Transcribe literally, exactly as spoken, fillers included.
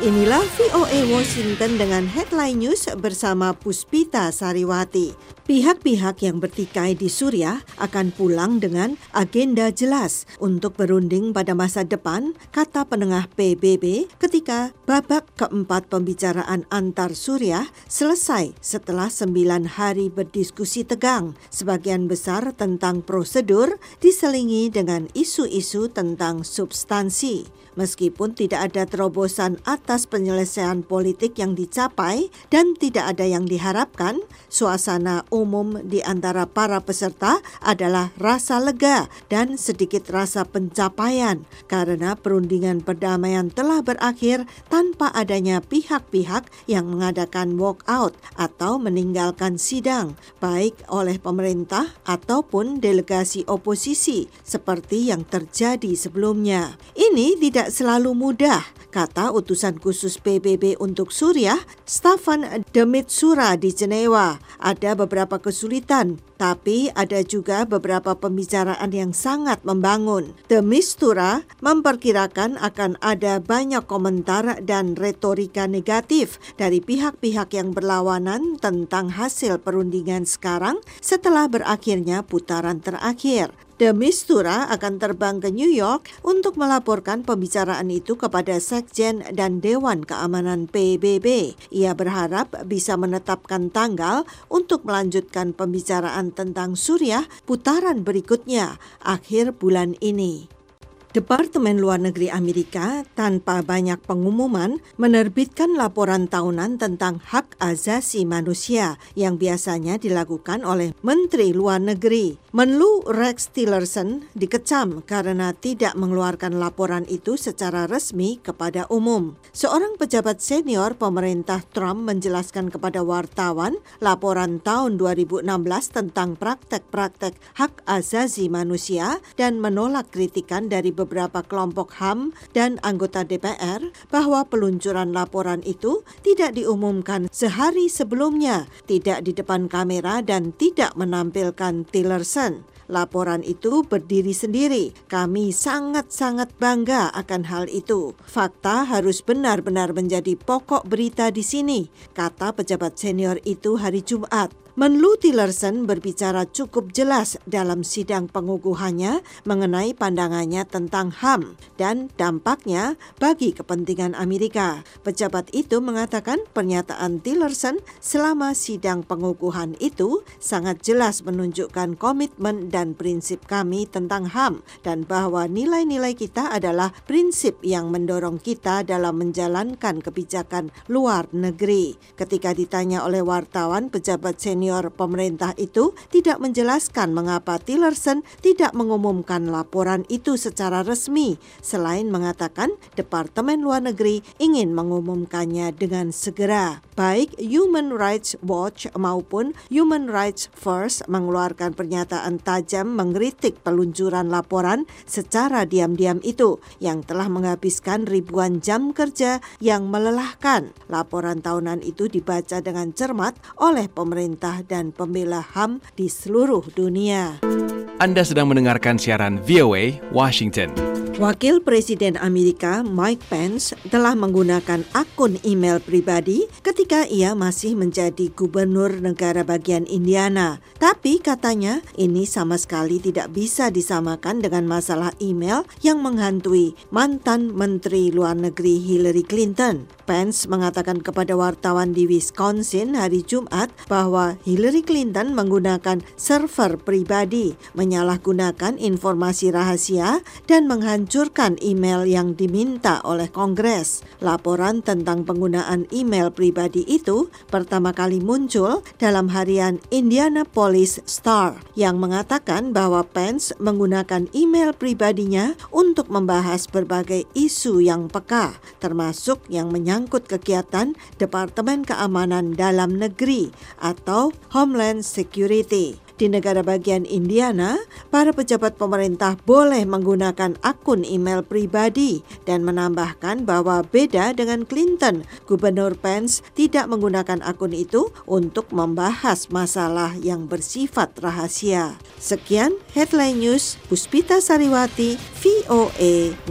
Inilah V O A Washington dengan headline news bersama Puspita Sariwati. Pihak-pihak yang bertikai di Suriah akan pulang dengan agenda jelas untuk berunding pada masa depan, kata penengah P B B ketika babak keempat pembicaraan antar Suriah selesai setelah sembilan hari berdiskusi tegang. Sebagian besar tentang prosedur diselingi dengan isu-isu tentang substansi. Meskipun tidak ada terobosan atas penyelesaian politik yang dicapai dan tidak ada yang diharapkan, suasana umum di antara para peserta adalah rasa lega dan sedikit rasa pencapaian karena perundingan perdamaian telah berakhir tanpa adanya pihak-pihak yang mengadakan walkout atau meninggalkan sidang, baik oleh pemerintah ataupun delegasi oposisi seperti yang terjadi sebelumnya. Ini tidak selalu mudah, kata utusan khusus P B B untuk Suriah, Staffan de Mistura di Jenewa. Ada beberapa kesulitan, tapi ada juga beberapa pembicaraan yang sangat membangun. De Mistura memperkirakan akan ada banyak komentar dan retorika negatif dari pihak-pihak yang berlawanan tentang hasil perundingan sekarang setelah berakhirnya putaran terakhir. De Mistura akan terbang ke New York untuk melaporkan pembicaraan itu kepada Sekjen dan Dewan Keamanan P B B. Ia berharap bisa menetapkan tanggal untuk melanjutkan pembicaraan tentang Suriah putaran berikutnya akhir bulan ini. Departemen Luar Negeri Amerika tanpa banyak pengumuman menerbitkan laporan tahunan tentang hak asasi manusia yang biasanya dilakukan oleh Menteri Luar Negeri. Menlu Rex Tillerson dikecam karena tidak mengeluarkan laporan itu secara resmi kepada umum. Seorang pejabat senior pemerintah Trump menjelaskan kepada wartawan laporan tahun dua ribu enam belas tentang praktek-praktek hak asasi manusia dan menolak kritikan dari beberapa kelompok H A M dan anggota D P R bahwa peluncuran laporan itu tidak diumumkan sehari sebelumnya, tidak di depan kamera dan tidak menampilkan Tillerson. Laporan itu berdiri sendiri. Kami sangat-sangat bangga akan hal itu. Fakta harus benar-benar menjadi pokok berita di sini, kata pejabat senior itu hari Jumat. Menlu Tillerson berbicara cukup jelas dalam sidang pengukuhannya mengenai pandangannya tentang H A M dan dampaknya bagi kepentingan Amerika. Pejabat itu mengatakan pernyataan Tillerson selama sidang pengukuhan itu sangat jelas menunjukkan komitmen dan prinsip kami tentang H A M dan bahwa nilai-nilai kita adalah prinsip yang mendorong kita dalam menjalankan kebijakan luar negeri. Ketika ditanya oleh wartawan, pejabat senior Senior pemerintah itu tidak menjelaskan mengapa Tillerson tidak mengumumkan laporan itu secara resmi, selain mengatakan Departemen Luar Negeri ingin mengumumkannya dengan segera. Baik Human Rights Watch maupun Human Rights First mengeluarkan pernyataan tajam mengkritik peluncuran laporan secara diam-diam itu yang telah menghabiskan ribuan jam kerja yang melelahkan. Laporan tahunan itu dibaca dengan cermat oleh pemerintah dan pembela H A M di seluruh dunia. Anda sedang mendengarkan siaran V O A Washington. Wakil Presiden Amerika Mike Pence telah menggunakan akun email pribadi ketika ia masih menjadi gubernur negara bagian Indiana. Tapi katanya ini sama sekali tidak bisa disamakan dengan masalah email yang menghantui mantan Menteri Luar Negeri Hillary Clinton. Pence mengatakan kepada wartawan di Wisconsin hari Jumat bahwa Hillary Clinton menggunakan server pribadi, menyalahgunakan informasi rahasia, dan menghancurkan email yang diminta oleh Kongres. Laporan tentang penggunaan email pribadi itu pertama kali muncul dalam harian Indianapolis Star yang mengatakan bahwa Pence menggunakan email pribadinya untuk membahas berbagai isu yang peka, termasuk yang menyangkut kegiatan Departemen Keamanan Dalam Negeri atau Homeland Security. Di negara bagian Indiana, para pejabat pemerintah boleh menggunakan akun email pribadi dan menambahkan bahwa beda dengan Clinton, Gubernur Pence tidak menggunakan akun itu untuk membahas masalah yang bersifat rahasia. Sekian Headline News, Puspita Sariwati, V O A